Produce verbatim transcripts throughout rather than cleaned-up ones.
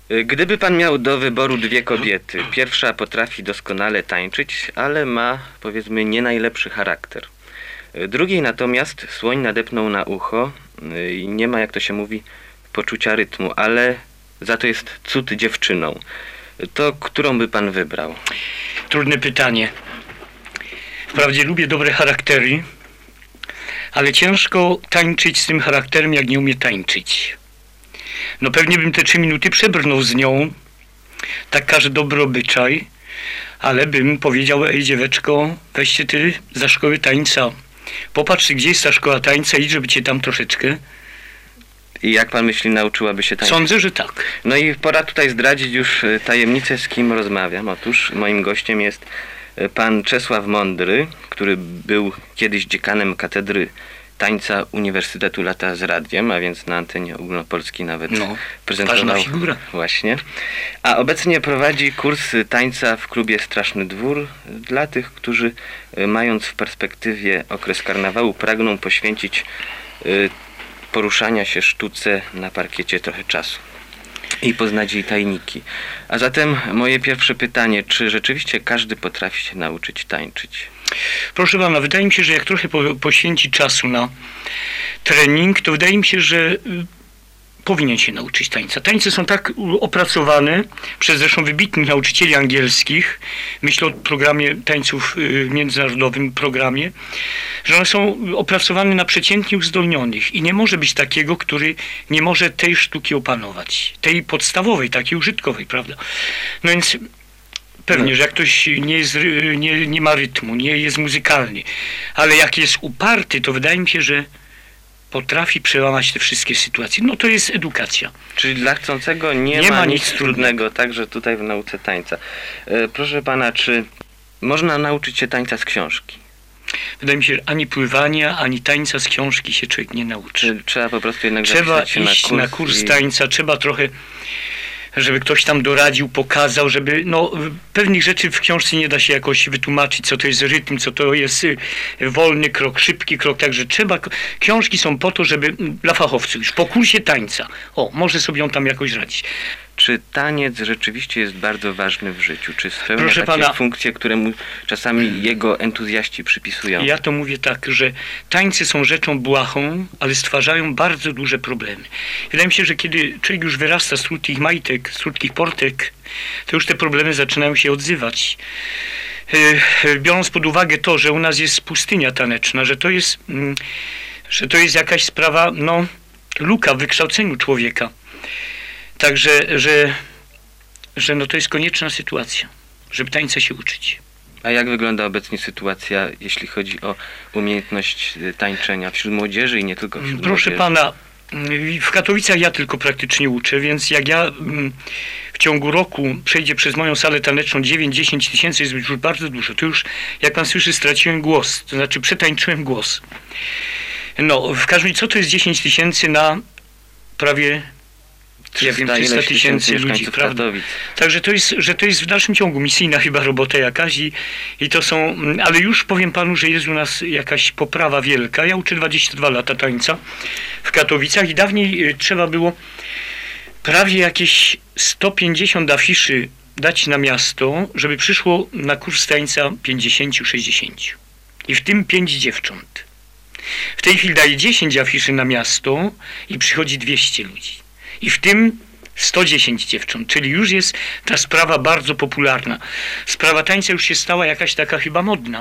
Gdyby pan miał do wyboru dwie kobiety, pierwsza potrafi doskonale tańczyć, ale ma, powiedzmy, nie najlepszy charakter. Drugiej natomiast słoń nadepnął na ucho i nie ma, jak to się mówi, poczucia rytmu, ale za to jest cud dziewczyną. To którą by pan wybrał? Trudne pytanie. Wprawdzie lubię dobre charaktery, ale ciężko tańczyć z tym charakterem, jak nie umie tańczyć. No pewnie bym te trzy minuty przebrnął z nią, tak każe dobry obyczaj, ale bym powiedział: ej dzieweczko, weźcie ty za szkoły tańca. Popatrz, gdzie jest ta szkoła tańca, idź, żeby cię tam troszeczkę. I jak pan myśli, nauczyłaby się tańczyć? Sądzę, że tak. No i pora tutaj zdradzić już tajemnicę, z kim rozmawiam. Otóż moim gościem jest pan Czesław Mądry, który był kiedyś dziekanem katedry tańca Uniwersytetu Lata z Radiem, a więc na antenie ogólnopolskiej nawet no, prezentował. Ważna figura. Właśnie. A obecnie prowadzi kurs tańca w klubie Straszny Dwór dla tych, którzy mając w perspektywie okres karnawału pragną poświęcić y, poruszania się sztuce na parkiecie trochę czasu i poznać jej tajniki. A zatem moje pierwsze pytanie, czy rzeczywiście każdy potrafi się nauczyć tańczyć? Proszę pana, wydaje mi się, że jak trochę po, poświęci czasu na trening, to wydaje mi się, że y, powinien się nauczyć tańca. Tańce są tak opracowane przez zresztą wybitnych nauczycieli angielskich, myślę o programie tańców y, międzynarodowym programie, że one są opracowane na przeciętnie uzdolnionych i nie może być takiego, który nie może tej sztuki opanować, tej podstawowej, takiej użytkowej, prawda? No więc pewnie, że jak ktoś nie, jest, nie, nie ma rytmu, nie jest muzykalny, ale jak jest uparty, to wydaje mi się, że potrafi przełamać te wszystkie sytuacje. No to jest edukacja. Czyli dla chcącego nie, nie ma, ma nic nic trudnego, także tutaj w nauce tańca. E, proszę pana, czy można nauczyć się tańca z książki? Wydaje mi się, że ani pływania, ani tańca z książki się człowiek nie nauczy. Czy trzeba po prostu jednak Trzeba zapisać się iść na kurs, na kurs i... tańca, trzeba trochę, żeby ktoś tam doradził, pokazał, żeby, no, pewnych rzeczy w książce nie da się jakoś wytłumaczyć, co to jest rytm, co to jest wolny krok, szybki krok, także trzeba, książki są po to, żeby, dla fachowców już, po kursie tańca, o, może sobie on tam jakoś radzić. Czy taniec rzeczywiście jest bardzo ważny w życiu? Czy spełnia Proszę takie pana, funkcje, które mu czasami jego entuzjaści przypisują? Ja to mówię tak, że tańce są rzeczą błahą, ale stwarzają bardzo duże problemy. Wydaje mi się, że kiedy człowiek już wyrasta z krótkich majtek, z krótkich portek, to już te problemy zaczynają się odzywać. Biorąc pod uwagę to, że u nas jest pustynia taneczna, że to jest, że to jest jakaś sprawa, no, luka w wykształceniu człowieka. Także, że, że no to jest konieczna sytuacja, żeby tańca się uczyć. A jak wygląda obecnie sytuacja, jeśli chodzi o umiejętność tańczenia wśród młodzieży i nie tylko wśród Proszę młodzieży? pana, w Katowicach ja tylko praktycznie uczę, więc jak ja w ciągu roku przejdzie przez moją salę taneczną dziewięć do dziesięciu tysięcy, jest już bardzo dużo. To już, jak pan słyszy, straciłem głos, to znaczy przetańczyłem głos. No, w każdym razie, co to jest dziesięć tysięcy na prawie... Ja wiem, trzysta tysięcy ludzi, prawda? Katowic. Także to jest, że to jest w dalszym ciągu misyjna chyba robota jakaś i, i to są, ale już powiem panu, że jest u nas jakaś poprawa wielka. Ja uczę dwadzieścia dwa lata tańca w Katowicach i dawniej trzeba było prawie jakieś sto pięćdziesiąt afiszy dać na miasto, żeby przyszło na kurs tańca pięćdziesiąt sześćdziesiąt. I w tym pięć dziewcząt. W tej chwili daje dziesięć afiszy na miasto i przychodzi dwieście ludzi. I w tym sto dziesięć dziewcząt, czyli już jest ta sprawa bardzo popularna. Sprawa tańca już się stała jakaś taka chyba modna.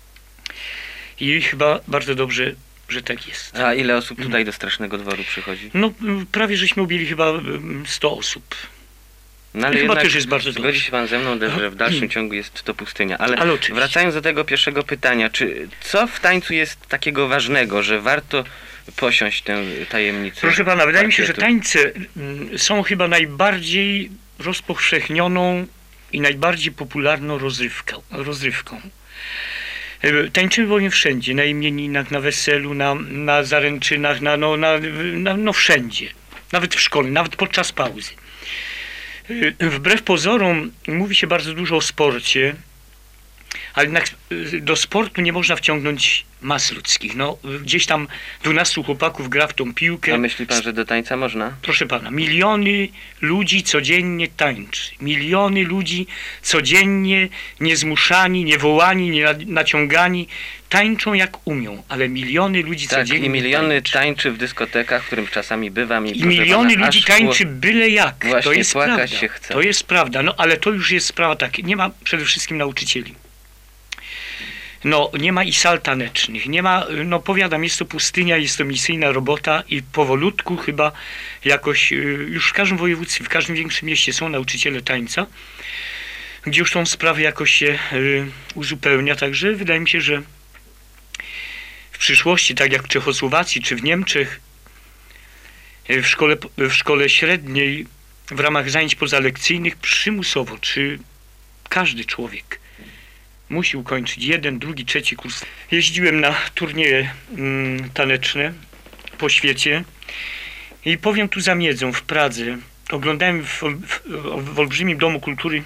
I chyba bardzo dobrze, że tak jest. A ile osób tutaj do Strasznego Dworu przychodzi? No prawie żeśmy objęli chyba sto osób. No, ale chyba też jest bardzo zgodzi dobrze. się pan ze mną, że w dalszym ciągu jest to pustynia. Ale, ale wracając do tego pierwszego pytania, czy co w tańcu jest takiego ważnego, że warto posiąść tę tajemnicę? Proszę pana, wydaje mi się, że parkietu? tańce są chyba najbardziej rozpowszechnioną i najbardziej popularną rozrywką. rozrywką. Tańczymy bowiem wszędzie, na imieninach, na weselu, na, na zaręczynach, na, no, na, na, no wszędzie. Nawet w szkole, nawet podczas pauzy. Wbrew pozorom mówi się bardzo dużo o sporcie, ale jednak y, do sportu nie można wciągnąć mas ludzkich. No, y, gdzieś tam dwunastu chłopaków gra w tą piłkę. A myśli pan, że do tańca można? Proszę pana, miliony ludzi codziennie tańczy. Miliony ludzi codziennie niezmuszani, niewołani, nie naciągani, tańczą jak umią, ale miliony ludzi Tak, codziennie i miliony tańczy. tańczy w dyskotekach, w którym czasami bywam. I, I proszę miliony pana, ludzi aż tańczy szło- byle jak. To Właśnie, jest płakać prawda. się chce. To jest prawda, no ale to już jest sprawa tak. Nie ma przede wszystkim nauczycieli. No, nie ma i sal tanecznych, nie ma, no powiadam, jest to pustynia, jest to misyjna robota i powolutku chyba jakoś, y, już w każdym województwie, w każdym większym mieście są nauczyciele tańca, gdzie już tą sprawę jakoś się y, uzupełnia, także wydaje mi się, że w przyszłości, tak jak w Czechosłowacji czy w Niemczech, y, w szkole, w szkole średniej, w ramach zajęć pozalekcyjnych przymusowo, czy każdy człowiek musi ukończyć jeden, drugi, trzeci kurs. Jeździłem na turnieje mm, taneczne po świecie i powiem tu za miedzą, w Pradze. Oglądałem w, w, w olbrzymim Domu Kultury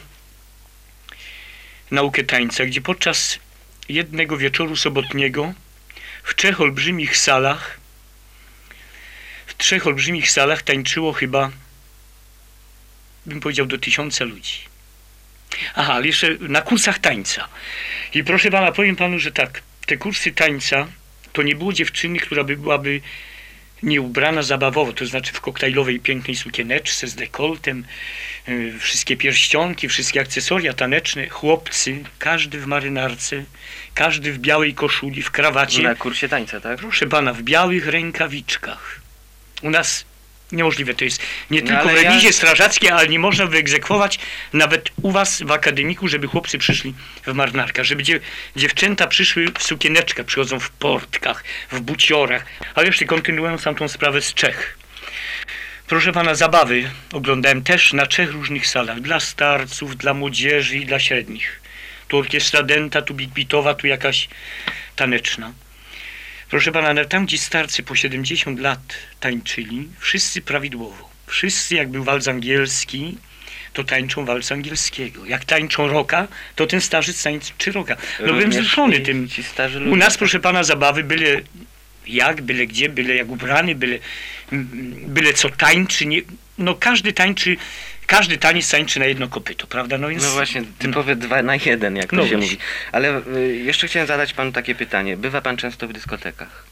naukę tańca, gdzie podczas jednego wieczoru sobotniego w trzech olbrzymich salach w trzech olbrzymich salach tańczyło chyba, bym powiedział, do tysiąca ludzi. Aha, ale jeszcze na kursach tańca. I proszę pana, powiem panu, że tak, te kursy tańca, to nie było dziewczyny, która by byłaby nie ubrana zabawowo, to znaczy w koktajlowej pięknej sukieneczce z dekoltem, yy, wszystkie pierścionki, wszystkie akcesoria taneczne, chłopcy, każdy w marynarce, każdy w białej koszuli, w krawacie. Na kursie tańca, tak? Proszę pana, w białych rękawiczkach. U nas niemożliwe to jest. Nie No, tylko w ale ja- rewizie strażackiej, ale nie można wyegzekwować nawet u was w akademiku, żeby chłopcy przyszli w marynarkach, żeby dzie dziewczęta przyszły w sukieneczkach, przychodzą w portkach, w buciorach. Ale jeszcze kontynuując tamtą sprawę z Czech. Proszę pana, zabawy oglądałem też na trzech różnych salach. Dla starców, dla młodzieży i dla średnich. Tu orkiestra dęta, tu big-beatowa, tu jakaś taneczna. Proszę pana, ale tam gdzie starcy po siedemdziesiąt lat tańczyli, wszyscy prawidłowo. Wszyscy, jak był walc angielski, to tańczą walc angielskiego. Jak tańczą rocka, to ten starzec tańczy rocka. No byłem Również wzruszony i tym. Ci starzy U ludzie, nas, tak? proszę pana, zabawy byle jak, byle gdzie, byle jak ubrany, byle, byle co tańczy. Nie, no każdy tańczy, każdy taniec tańczy na jedno kopyto, prawda? No, więc, No właśnie, typowe dwa na jeden, jak to No się właśnie. mówi. Ale y, jeszcze chciałem zadać panu takie pytanie. Bywa pan często w dyskotekach?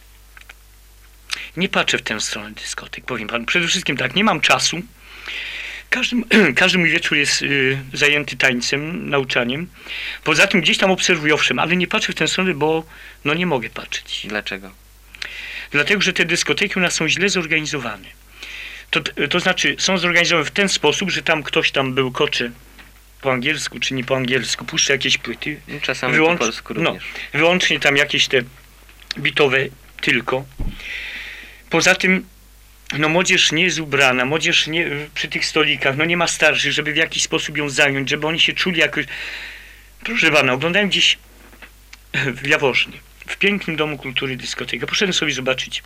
Nie patrzę w tę stronę dyskotek, powiem panu. Przede wszystkim tak, nie mam czasu. Każdy, każdy mój wieczór jest y, zajęty tańcem, nauczaniem. Poza tym gdzieś tam obserwuję, owszem, ale nie patrzę w tę stronę, bo no nie mogę patrzeć. Dlaczego? Dlatego, że te dyskoteki u nas są źle zorganizowane. To, to znaczy, są zorganizowane w ten sposób, że tam ktoś tam bełkocze po angielsku, czy nie po angielsku, puszcza jakieś płyty. No, czasami Wyłącz- po polsku no, również. wyłącznie tam jakieś te bitowe tylko. Poza tym, no młodzież nie jest ubrana, młodzież nie, przy tych stolikach, no nie ma starszych, żeby w jakiś sposób ją zająć, żeby oni się czuli jakoś... Proszę pana, oglądałem gdzieś w Jaworznie, w pięknym Domu Kultury dyskotekę. Poszedłem sobie zobaczyć,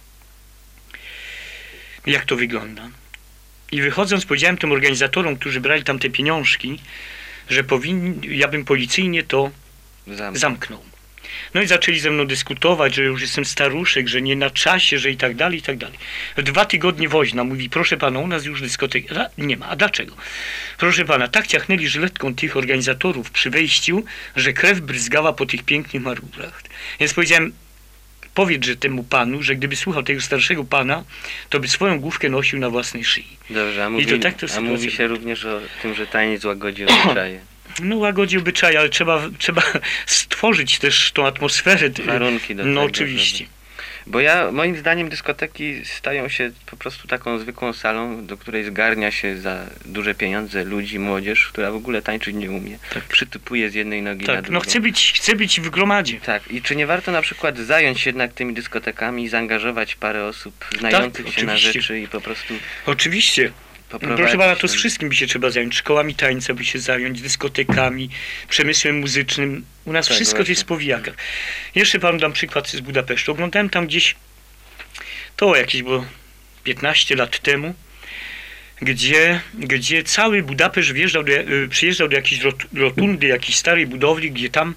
jak to wygląda. I wychodząc powiedziałem tym organizatorom, którzy brali tam te pieniążki, że powinni, ja bym policyjnie to Zam. zamknął. No i zaczęli ze mną dyskutować, że już jestem staruszek, że nie na czasie, że i tak dalej, i tak dalej. W dwa tygodnie woźna mówi, proszę pana, u nas już dyskotek a, nie ma. A dlaczego? Proszę pana, tak ciachnęli żyletką tych organizatorów przy wejściu, że krew bryzgała po tych pięknych marmurach. Więc powiedziałem, powiedz, że temu panu, że gdyby słuchał tego starszego pana, to by swoją główkę nosił na własnej szyi. Dobrze, a, mówi, to tak to a sytuacja mówi się była. również o tym, że taniec łagodzi obyczaje. No łagodzi obyczaje, ale trzeba, trzeba stworzyć też tą atmosferę. Warunki do No tego, oczywiście. żeby- Bo ja, moim zdaniem dyskoteki stają się po prostu taką zwykłą salą, do której zgarnia się za duże pieniądze ludzi, młodzież, która w ogóle tańczyć nie umie. Tak. Przytypuje z jednej nogi na Tak, drugą. no chcę być, chcę być w gromadzie. Tak, i czy nie warto na przykład zająć się jednak tymi dyskotekami i zaangażować parę osób znających się na oczywiście. rzeczy i po prostu Oczywiście. poprowadzić... Proszę pana, to z ten- wszystkim by się trzeba zająć. Szkołami tańca by się zająć, dyskotekami, przemysłem muzycznym. U nas Tak, wszystko to właśnie. jest w powijakach. Jeszcze panu dam przykład z Budapesztu. Oglądałem tam gdzieś, to jakieś było piętnaście lat temu, gdzie, gdzie cały Budapeszt wjeżdżał do, y, przyjeżdżał do jakiejś rot- rotundy, jakiejś starej budowli, gdzie tam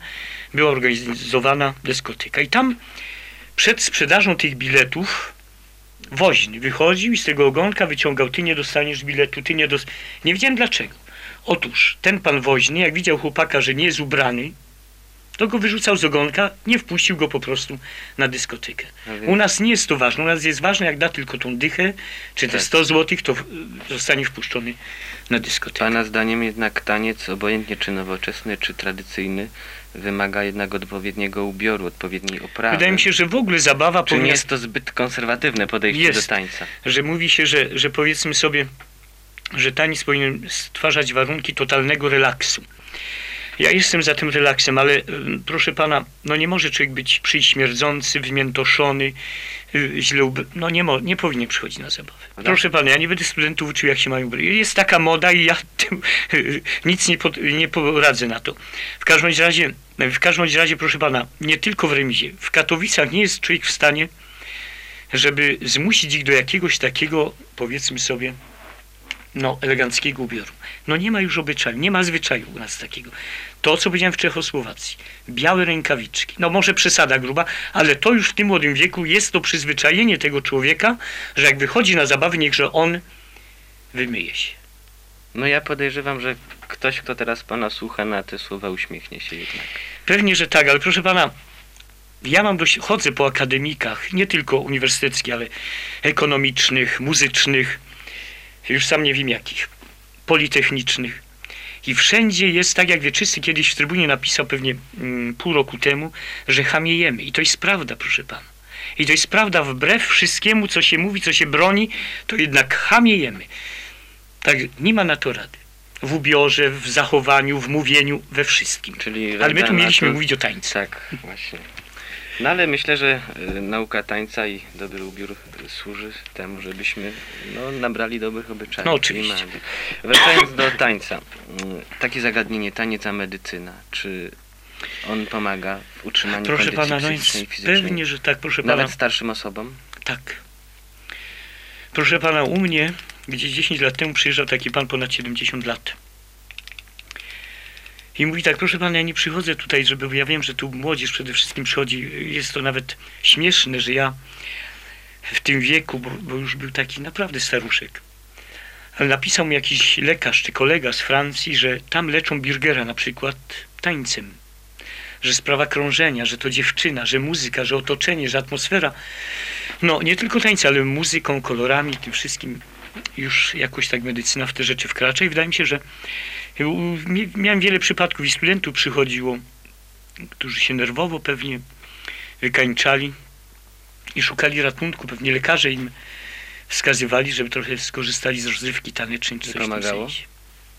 była organizowana dyskoteka. I tam przed sprzedażą tych biletów woźny wychodził i z tego ogonka wyciągał: ty nie dostaniesz biletu, ty nie dostaniesz. Nie wiedziałem dlaczego. Otóż ten pan woźny, jak widział chłopaka, że nie jest ubrany, to go wyrzucał z ogonka, nie wpuścił go po prostu na dyskotekę. U nas nie jest to ważne. U nas jest ważne, jak da tylko tą dychę, czy te Tak. sto złotych, to zostanie wpuszczony na dyskotekę. Pana zdaniem jednak taniec, obojętnie czy nowoczesny, czy tradycyjny, wymaga jednak odpowiedniego ubioru, odpowiedniej oprawy. Wydaje mi się, że w ogóle zabawa Czy nie powinna... jest to zbyt konserwatywne podejście Jest. do tańca? że mówi się, że, że powiedzmy sobie, że taniec powinien stwarzać warunki totalnego relaksu. Ja jestem za tym relaksem, ale y, proszę pana, no nie może człowiek być przyśmierdzący, wymiętoszony, y, źle ub... No nie, mo... nie powinien przychodzić na zabawę. Tak. Proszę pana, ja nie będę studentów uczył, jak się mają ubrać. Jest taka moda i ja tym, y, nic nie, pod... nie poradzę na to. W każdym bądź razie, w każdym bądź razie, proszę pana, nie tylko w remizie. W Katowicach nie jest człowiek w stanie, żeby zmusić ich do jakiegoś takiego, powiedzmy sobie, no, eleganckiego ubioru. No nie ma już obyczaju, nie ma zwyczaju u nas takiego. To, co powiedziałem w Czechosłowacji. Białe rękawiczki. No może przesada gruba, ale to już w tym młodym wieku jest to przyzwyczajenie tego człowieka, że jak wychodzi na zabawę, niechże on wymyje się. No ja podejrzewam, że ktoś, kto teraz pana słucha, na te słowa uśmiechnie się jednak. Pewnie, że tak, ale proszę pana, ja mam dość, chodzę po akademikach, nie tylko uniwersyteckich, ale ekonomicznych, muzycznych, już sam nie wiem jakich, politechnicznych. I wszędzie jest tak, jak Wieczysty kiedyś w Trybunie napisał pewnie mm, pół roku temu, że chamiejemy. I to jest prawda, proszę pana. I to jest prawda, wbrew wszystkiemu, co się mówi, co się broni, to jednak chamiejemy. Tak, nie ma na to rady. W ubiorze, w zachowaniu, w mówieniu, we wszystkim. Czyli Ale my rada tu na mieliśmy to- mówić o tańcu. Tak, właśnie. No ale myślę, że y, nauka tańca i dobry ubiór y, służy temu, żebyśmy no, nabrali dobrych obyczajów. No, oczywiście. I mamy. Wracając do tańca. Y, takie zagadnienie, taniec a medycyna. Czy on pomaga w utrzymaniu Proszę kondycji pana, no więc psychicznej i fizycznej? pewnie, że tak, proszę pana. Nawet starszym osobom? Tak. Proszę pana, u mnie gdzieś dziesięć lat temu przyjeżdżał taki pan ponad siedemdziesiąt lat. I mówi tak: proszę pana, ja nie przychodzę tutaj, żeby, bo ja wiem, że tu młodzież przede wszystkim przychodzi. Jest to nawet śmieszne, że ja w tym wieku, bo, bo już był taki naprawdę staruszek, ale napisał mi jakiś lekarz czy kolega z Francji, że tam leczą Birgera na przykład tańcem. Że sprawa krążenia, że to dziewczyna, że muzyka, że otoczenie, że atmosfera. No nie tylko tańce, ale muzyką, kolorami, tym wszystkim już jakoś tak medycyna w te rzeczy wkracza i wydaje mi się, że miałem wiele przypadków i studentów przychodziło, którzy się nerwowo pewnie wykańczali i szukali ratunku. Pewnie lekarze im wskazywali, żeby trochę skorzystali z rozrywki tanecznej czy coś w tym Pomagało? sensie.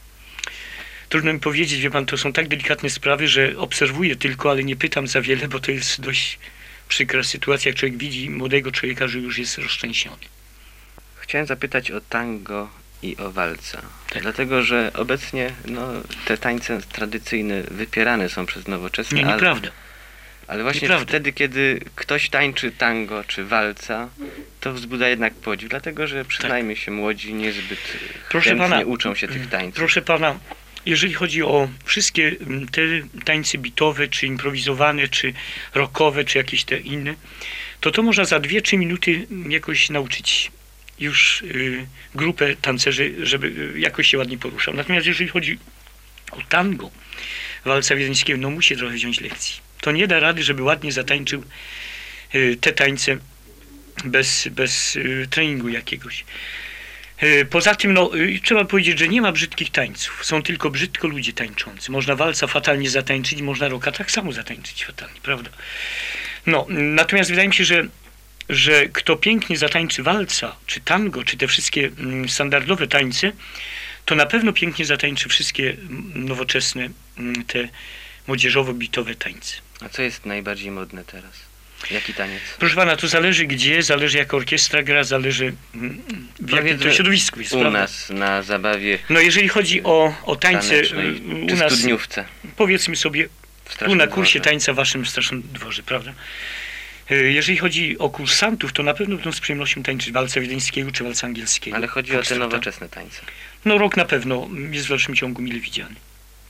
Trudno mi powiedzieć, wie pan, to są tak delikatne sprawy, że obserwuję tylko, ale nie pytam za wiele, bo to jest dość przykra sytuacja, jak człowiek widzi młodego człowieka, że już jest rozszczęśniony. Chciałem zapytać o tango i o walca. Tak. Dlatego, że obecnie no, te tańce tradycyjne wypierane są przez nowoczesne. Nie, ale- nieprawda. Ale właśnie Nieprawda. wtedy, kiedy ktoś tańczy tango czy walca, to wzbudza jednak podziw, dlatego że przyznajmy się, młodzi niezbyt Proszę chętnie pana, uczą się tych tańców. Proszę pana, jeżeli chodzi o wszystkie mm, te tańce bitowe, czy improwizowane, czy rockowe, czy jakieś te inne, to to można za dwie trzy minuty jakoś nauczyć już y, grupę tancerzy, żeby y, jakoś się ładnie poruszał. Natomiast jeżeli chodzi o tango, walca wiedeńskiego, no musi trochę wziąć lekcji. To nie da rady, żeby ładnie zatańczył y, te tańce bez, bez y, treningu jakiegoś. Y, Poza tym, no, y, trzeba powiedzieć, że nie ma brzydkich tańców. Są tylko brzydko ludzie tańczący. Można walca fatalnie zatańczyć, można rocka tak samo zatańczyć fatalnie, prawda? No, natomiast wydaje mi się, że, że kto pięknie zatańczy walca, czy tango, czy te wszystkie mm, standardowe tańce, to na pewno pięknie zatańczy wszystkie mm, nowoczesne, mm, te młodzieżowo-bitowe tańce. A co jest najbardziej modne teraz? Jaki taniec? Proszę pana, to zależy gdzie, zależy jak orkiestra gra, zależy mm, w jakim to Powiedzmy, środowisku jest, U prawda? nas na zabawie No jeżeli chodzi o, o tańce tanecznej, y, u czy nas, studniówce. powiedzmy sobie, w tu Strasznym na kursie Dworze. tańca w waszym Strasznym Dworze, prawda? Y, Jeżeli chodzi o kursantów, to na pewno będą z przyjemnością tańczyć walca wiedeńskiego czy walca angielskiego. Ale chodzi o te Foxtrota. nowoczesne tańce. No rok na pewno jest w dalszym ciągu mile widziany.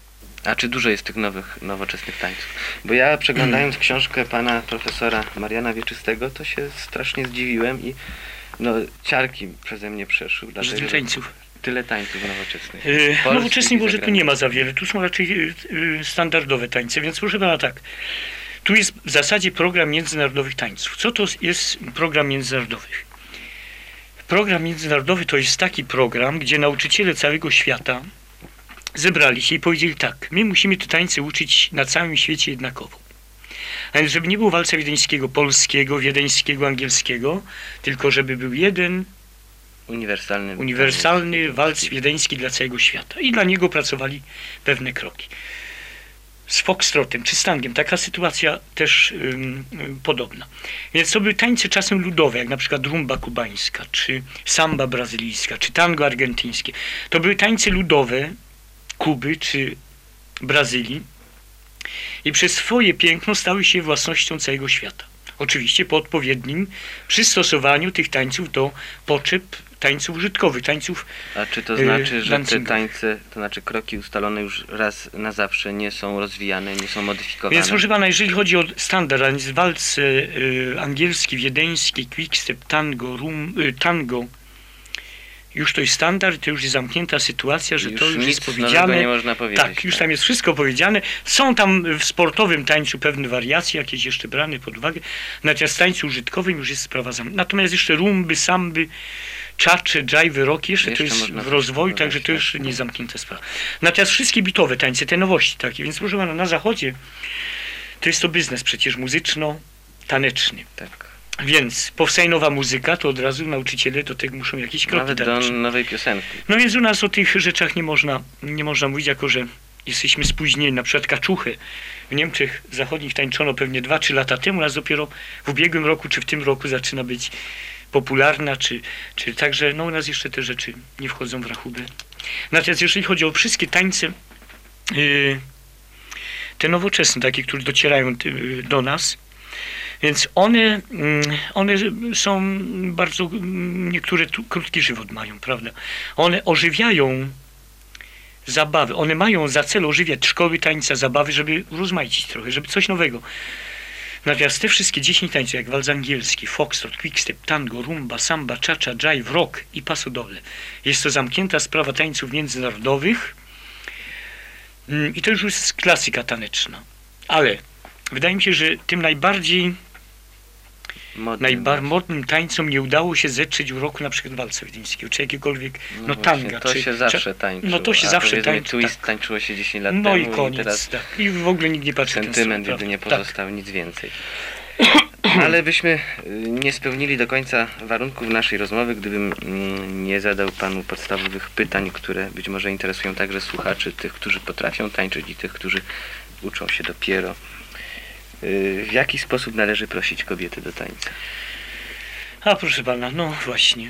A czy dużo jest tych nowych, nowoczesnych tańców? Bo ja przeglądając mm. książkę pana profesora Mariana Wieczystego, to się strasznie zdziwiłem i no, ciarki przeze mnie przeszły. Że tyle tańców. Tyle tańców nowoczesnych. Yy, nowoczesnych może tu nie ma za wiele, tu są raczej yy, standardowe tańce, więc proszę pana tak, tu jest w zasadzie program międzynarodowych tańców. Co to jest program międzynarodowych? Program międzynarodowy to jest taki program, gdzie nauczyciele całego świata zebrali się i powiedzieli tak, my musimy te tańce uczyć na całym świecie jednakowo. A więc żeby nie było walca wiedeńskiego, polskiego, wiedeńskiego, angielskiego, tylko żeby był jeden uniwersalny, uniwersalny walc wiedeński dla całego świata. I dla niego pracowali pewne kroki. Z foxtrotem czy z tangiem taka sytuacja też ym, ym, podobna. Więc to były tańce czasem ludowe, jak na przykład rumba kubańska, czy samba brazylijska, czy tango argentyńskie. To były tańce ludowe Kuby czy Brazylii i przez swoje piękno stały się własnością całego świata. Oczywiście po odpowiednim przystosowaniu tych tańców do potrzeb tańców użytkowych, tańców A czy to znaczy, że te tańce, to znaczy kroki ustalone już raz na zawsze nie są rozwijane, nie są modyfikowane? Więc proszę pana, jeżeli chodzi o standard, a więc walc y, angielski, wiedeński, quickstep, tango, rum, y, tango, już to jest standard, to już jest zamknięta sytuacja, że już to już nic jest powiedziane. Nie można powiedzieć, tak, już tak. Tam jest wszystko powiedziane. Są tam w sportowym tańcu pewne wariacje, jakieś jeszcze brane pod uwagę. Natomiast w tańcu użytkowym już jest sprawa zamknięta. Natomiast jeszcze rumby, samby, czacze, dżajwy, rock, jeszcze, jeszcze to jest w rozwoju, także to już nie zamknięta sprawa. Natomiast wszystkie bitowe tańce, te nowości takie, więc proszę pana, na zachodzie to jest to biznes przecież muzyczno-taneczny. Tak. Więc powstaje nowa muzyka, to od razu nauczyciele do tego muszą jakieś kroki Nawet dać. do nowej piosenki. No więc u nas o tych rzeczach nie można, nie można mówić, jako że jesteśmy spóźnieni. Na przykład kaczuchę w Niemczech zachodnich tańczono pewnie dwa trzy lata temu, a dopiero w ubiegłym roku czy w tym roku zaczyna być popularna, czy, czy także no u nas jeszcze te rzeczy nie wchodzą w rachubę. Natomiast jeżeli chodzi o wszystkie tańce, yy, te nowoczesne, takie, które docierają yy, do nas, więc one, one są bardzo, niektóre tu, krótki żywot mają, prawda? One ożywiają zabawy, one mają za cel ożywiać szkoły tańca, zabawy, żeby rozmaicić trochę, żeby coś nowego. Natomiast te wszystkie dziesięć tańców, jak walc angielski, foxtrot, quickstep, tango, rumba, samba, cha-cha, jive, rock i paso doble. Jest to zamknięta sprawa tańców międzynarodowych i to już jest klasyka taneczna. Ale wydaje mi się, że tym najbardziej Modnym, najbar- modnym tańcom nie udało się zetrzeć w roku na przykład walca wiedeńskiego, czy jakiegokolwiek, no, no właśnie, tanga. To czy, się zawsze tańczyło. No to się a zawsze tańczyło. Twist tak. tańczyło się dziesięć lat no temu. No i koniec, i teraz tak. I w ogóle nikt nie patrzy w ten sentyment stronę, jedynie prawda? pozostał, tak. Nic więcej. Ale byśmy nie spełnili do końca warunków naszej rozmowy, gdybym nie zadał panu podstawowych pytań, które być może interesują także słuchaczy, tych, którzy potrafią tańczyć i tych, którzy uczą się dopiero. W jaki sposób należy prosić kobiety do tańca? A proszę pana, no właśnie.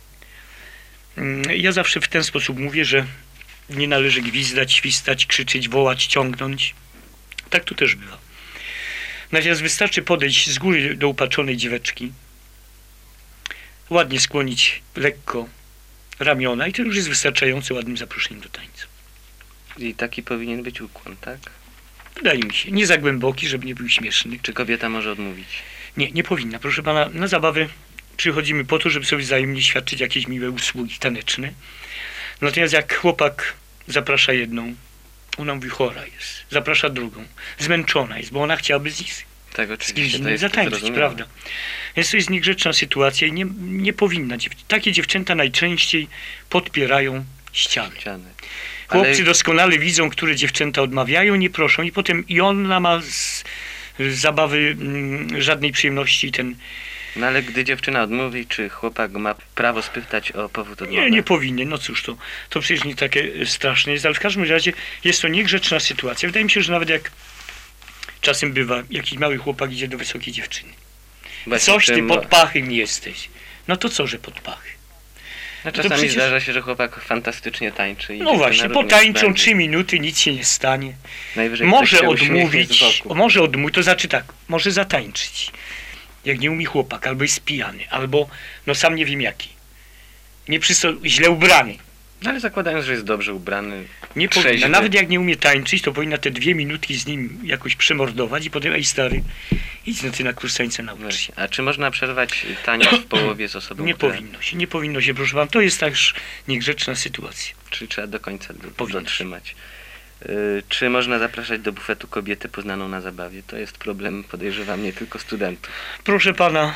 Ja zawsze w ten sposób mówię, że nie należy gwizdać, świstać, krzyczeć, wołać, ciągnąć. Tak to też bywa. Natomiast wystarczy podejść z góry do upaczonej dzieweczki, ładnie skłonić lekko ramiona i to już jest wystarczająco ładnym zaproszeniem do tańca. I taki powinien być ukłon, tak? Wydaje mi się. Nie za głęboki, żeby nie był śmieszny. Czy kobieta może odmówić? Nie, nie powinna. Proszę pana, na zabawę przychodzimy po to, żeby sobie wzajemnie świadczyć jakieś miłe usługi taneczne. Natomiast jak chłopak zaprasza jedną, ona mówi chora jest, zaprasza drugą, zmęczona jest, bo ona chciałaby z, nich, tak, z kimś innym zatańczyć, prawda? Więc to jest niegrzeczna sytuacja i nie, nie powinna. Takie dziewczęta najczęściej podpierają ściany. ściany. Chłopcy Ale... doskonale widzą, które dziewczęta odmawiają, nie proszą i potem i ona ma z, z zabawy m, żadnej przyjemności i ten... No ale gdy dziewczyna odmówi, czy chłopak ma prawo spytać o powód odmowy? Nie, nie powinien. No cóż, to, to przecież nie takie straszne jest, ale w każdym razie jest to niegrzeczna sytuacja. Wydaje mi się, że nawet jak czasem bywa, jakiś mały chłopak idzie do wysokiej dziewczyny. Właśnie coś ty pod pachym jesteś. No to co, że pod pachy? No czasami przecież... zdarza się, że chłopak fantastycznie tańczy. I no właśnie, potańczą trzy minuty, nic się nie stanie. Najwyżej może odmówić, może odmówić, to znaczy tak, może zatańczyć. Jak nie umie chłopak, albo jest pijany, albo no sam nie wiem jaki. Nie przysto- źle ubrany. No ale zakładając, że jest dobrze ubrany, Nie powinna. trzeźwy. Nawet jak nie umie tańczyć, to powinna te dwie minutki z nim jakoś przemordować i potem, ej stary, idź no ty na kurs tańca naucz się. Właśnie. A czy można przerwać taniec w połowie z osobą, Nie która... powinno się, nie powinno się, proszę pan. To jest też niegrzeczna sytuacja. Czy trzeba do końca do, Powinno się. dotrzymać? Y, czy można zapraszać do bufetu kobietę poznaną na zabawie? To jest problem, podejrzewam, nie tylko studentów. Proszę pana,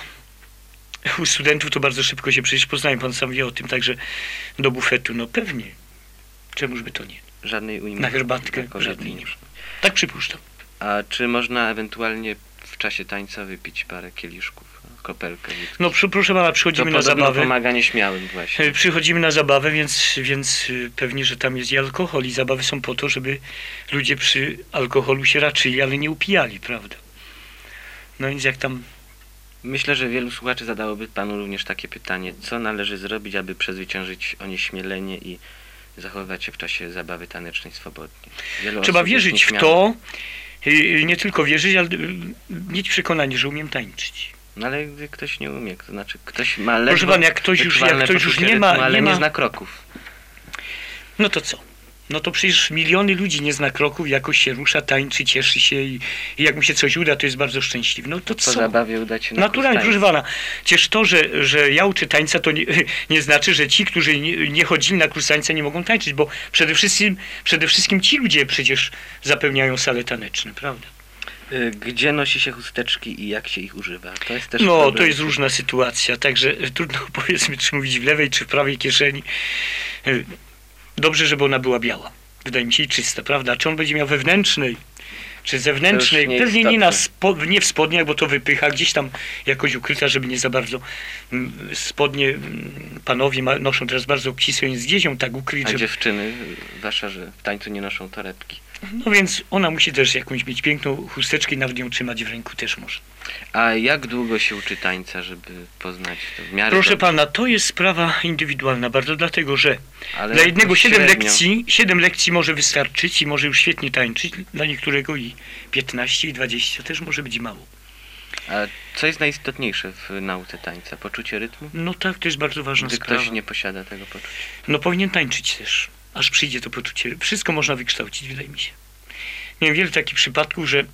u studentów to bardzo szybko się przecież poznają, pan sam wie o tym, także do bufetu, no pewnie. Czemuż by to nie? Żadnej ujmy. Na herbatkę dla kobiety żadnej nie nie. ma. Tak przypuszczam. A czy można ewentualnie w czasie tańca wypić parę kieliszków, kopelkę? wódki? No przy, proszę pana, To przychodzimy na podobno zabawę. pomaga nieśmiałym właśnie. E, Przychodzimy na zabawę, więc, więc y, pewnie, że tam jest i alkohol i zabawy są po to, żeby ludzie przy alkoholu się raczyli, ale nie upijali, prawda? No więc jak tam... Myślę, że wielu słuchaczy zadałoby panu również takie pytanie. Co należy zrobić, aby przezwyciężyć onieśmielenie i zachowywać się w czasie zabawy tanecznej swobodnie? Wielu Trzeba osób jest wierzyć w nieśmiałych. to, y, nie tylko wierzyć, ale y, mieć przekonanie, że umiem tańczyć. No ale gdy ktoś nie umie, to znaczy ktoś ma ledwo Proszę pana, jak ktoś już, jak wyczuwalne ktoś już poczucie nie ma, rytmu, ale nie nie ma, zna kroków. no to co? No to przecież miliony ludzi nie zna kroków, jakoś się rusza, tańczy, cieszy się i, i jak mu się coś uda, to jest bardzo szczęśliwy. No to Po co? zabawie uda się na Naturalnie, kurs proszę pana. Przecież to, że, że ja uczę tańca, to nie, nie znaczy, że ci, którzy nie, nie chodzili na kurs tańca, nie mogą tańczyć, bo przede wszystkim, przede wszystkim ci ludzie przecież zapełniają sale taneczne, prawda? Y, Gdzie nosi się chusteczki i jak się ich używa? To jest też No, problem. to jest różna sytuacja, także trudno powiedzmy, czy mówić w lewej, czy w prawej kieszeni. Y, Dobrze, żeby ona była biała. Wydaje mi się i czysta, prawda? Czy on będzie miał wewnętrznej, czy zewnętrznej? To już Pewnie nie, na nieistotne. spo, nie w spodniach, bo to wypycha, gdzieś tam jakoś ukryta, żeby nie za bardzo. mm, Spodnie mm, panowie ma, noszą teraz bardzo obcisłe, więc gdzieś ją tak ukryć, A żeby... dziewczyny, zwłaszcza, że w tańcu nie noszą torebki. No więc ona musi też jakąś mieć piękną chusteczkę i nawet ją trzymać w ręku też może. A jak długo się uczy tańca, żeby poznać to w miarę Proszę dobrze? pana, to jest sprawa indywidualna bardzo, dlatego że Ale dla jednego jakoś siedem średnio. lekcji, siedem lekcji może wystarczyć i może już świetnie tańczyć, dla niektórego i piętnaście i dwadzieścia też może być mało. A co jest najistotniejsze w nauce tańca? Poczucie rytmu? No tak, to jest bardzo ważna Gdy sprawa. ktoś nie posiada tego poczucia. No powinien tańczyć też, aż przyjdzie to poczucie. Wszystko można wykształcić, wydaje mi się. Miałem wiele takich przypadków, że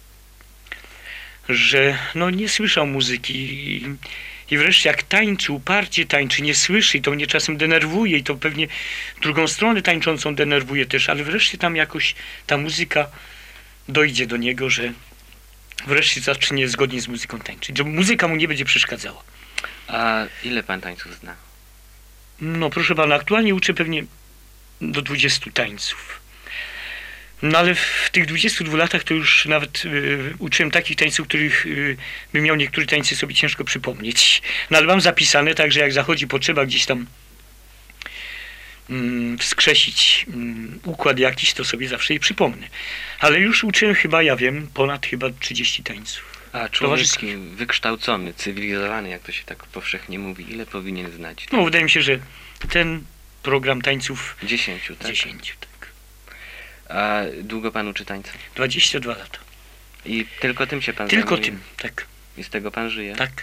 że no nie słyszał muzyki i, i wreszcie jak tańczy, uparcie tańczy, nie słyszy i to mnie czasem denerwuje i to pewnie drugą stronę tańczącą denerwuje też, ale wreszcie tam jakoś ta muzyka dojdzie do niego, że wreszcie zacznie zgodnie z muzyką tańczyć, że muzyka mu nie będzie przeszkadzała. A ile pan tańców zna? No proszę pana, aktualnie uczę pewnie do dwudziestu tańców. No ale w tych dwudziestu dwóch latach to już nawet y, uczyłem takich tańców, których y, bym miał niektóre tańce sobie ciężko przypomnieć. No ale mam zapisane, także jak zachodzi potrzeba gdzieś tam mm, wskrzesić mm, układ jakiś, to sobie zawsze je przypomnę. Ale już uczyłem chyba, ja wiem, ponad chyba trzydziestu tańców. A człowiek Towarzyskich. wykształcony, cywilizowany, jak to się tak powszechnie mówi, ile powinien znać? No wydaje mi się, że ten program tańców Dziesięciu, tak? dziesięciu, tak. A długo pan uczy tańca? dwadzieścia dwa lata. I tylko tym się pan Tylko zajmuje? tym, tak, I z tego pan żyje? tak.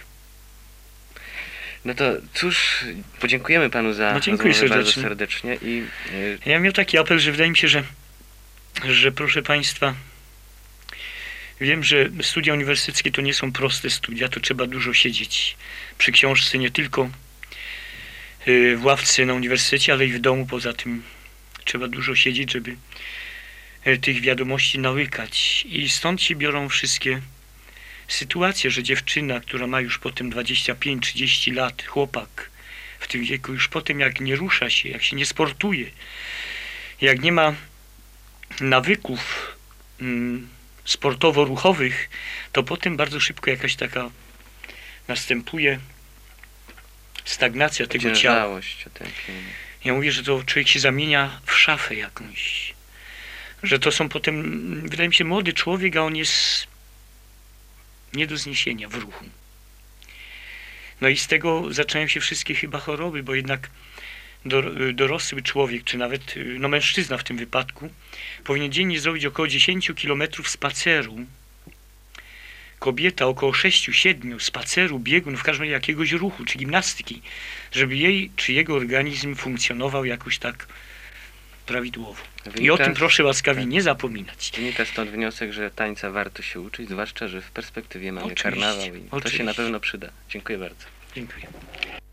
No to cóż, podziękujemy panu za No, dziękuję rozmowę bardzo serdecznie. serdecznie i y, Ja miał taki apel, że wydaje mi się, że, że proszę państwa, wiem, że studia uniwersyteckie to nie są proste studia, to trzeba dużo siedzieć przy książce, nie tylko y, w ławce na uniwersytecie, ale i w domu. Poza tym trzeba dużo siedzieć, żeby y, tych wiadomości nałykać. I stąd się biorą wszystkie sytuacje, że dziewczyna, która ma już potem dwadzieścia pięć trzydzieści lat, chłopak w tym wieku, już potem jak nie rusza się, jak się nie sportuje, jak nie ma nawyków mm, sportowo-ruchowych, to potem bardzo szybko jakaś taka następuje stagnacja tego ciała. ociężałość, otępienie. Ja mówię, że to człowiek się zamienia w szafę jakąś. Że to są potem, wydaje mi się, młody człowiek, a on jest nie do zniesienia w ruchu. No i z tego zaczynają się wszystkie chyba choroby, bo jednak dorosły człowiek, czy nawet no mężczyzna w tym wypadku, powinien dziennie zrobić około dziesięć kilometrów spaceru kobieta około sześciu, siedmiu, spaceru, biegu, no w każdym razie jakiegoś ruchu, czy gimnastyki, żeby jej czy jego organizm funkcjonował jakoś tak prawidłowo. I o Wynika- tym proszę łaskawie tak. nie zapominać. Wynika stąd wniosek, że tańca warto się uczyć, zwłaszcza, że w perspektywie mamy Oczywiście, karnawał i to się oczywiście. na pewno przyda. Dziękuję bardzo. Dziękuję.